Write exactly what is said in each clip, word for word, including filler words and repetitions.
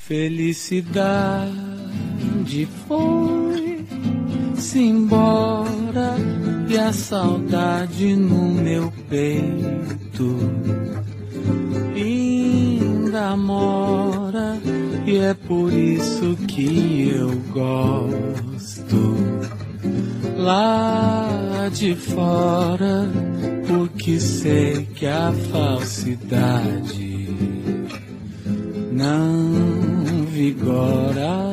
Felicidade foi-se embora e a saudade no meu peito ainda mora, e é por isso que eu gosto lá de fora, porque sei que a falsidade não vigora.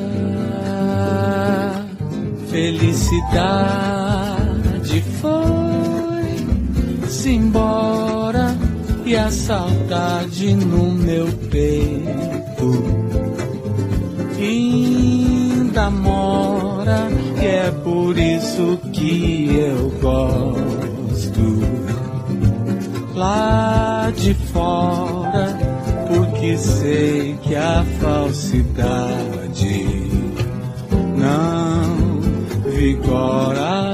Felicidade foi-se embora e a saudade no meu peito ainda mora, e é por isso que eu gosto lá de fora, porque sei que a falsidade não vigora.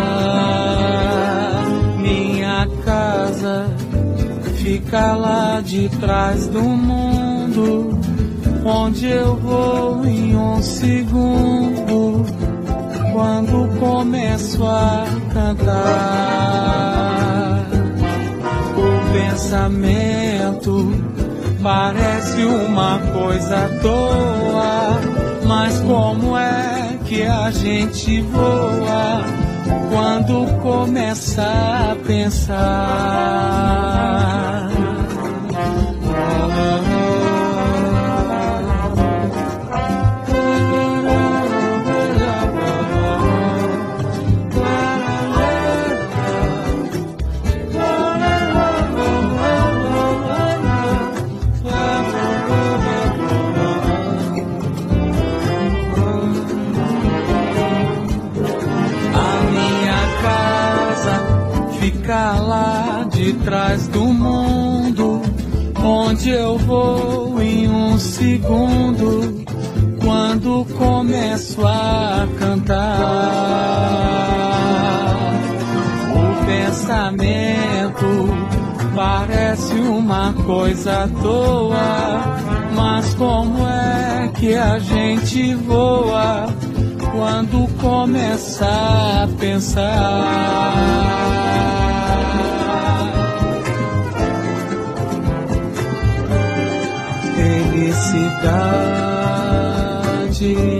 Minha casa fica lá de trás do mundo, onde eu vou em um segundo, quando começo a cantar. O pensamento parece uma coisa à toa, mas como é que a gente voa quando começa a pensar? Fica lá de trás do mundo, onde eu vou em um segundo, quando começo a cantar. O pensamento parece uma coisa à toa, mas como é que a gente voa quando começa a pensar? Felicidade